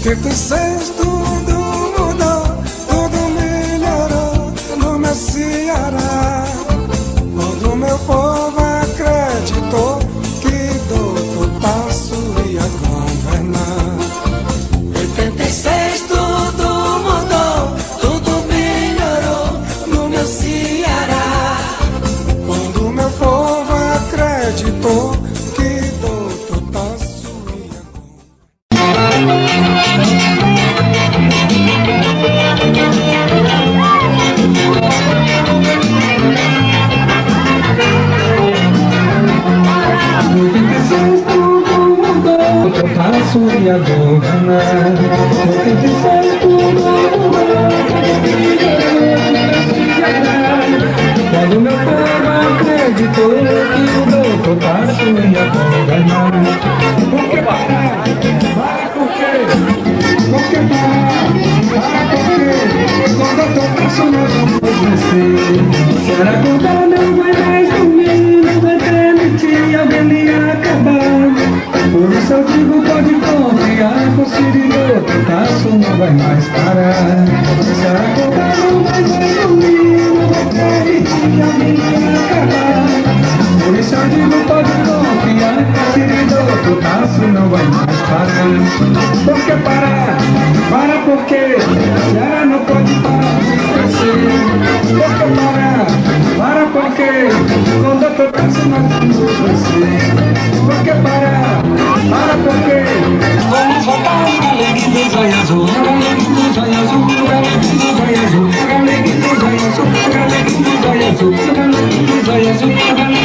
86 tudo mudou, tudo melhorou no meu Ceará. Quando meu povo acreditou que Doutor Tasso ia governar. 86 tudo mudou, tudo melhorou no meu Ceará. Quando meu povo acreditou que Doutor Tasso ia Tasso ia governar. 86 tudo mudou. Quando meu povo acreditou que o Doutor Tasso ia governar. Por que parar? Para por quê? Por que parar? Para por quê? Com o Doutor Tasso nós vamos vencer. Será que o não vai mais dormir? Não vai permitir alguém me acabar. Por isso eu digo, pode confiar, com Ciro e Doutor Tasso não vai mais parar. Será que o não vai mais dormir? Não vai permitir alguém me acabar. Por isso eu digo, pode confiar, com Ciro e Doutor Tasso não vai mais parar. Por que parar? Para por quê? Ceará não pode parar de crescer. Por que parar? Para por quê? Com Doutor Tasso nós vamos vencer. Por que parar? Para por quê? Vamos votar no galeguinho do zóio azul, no galeguinho do zóio azul, no galeguinho do zóio azul, no galeguinho do zóio azul, no galeguinho do zóio azul, no galeguinho do zóio azul, no galeguinho do zóio azul.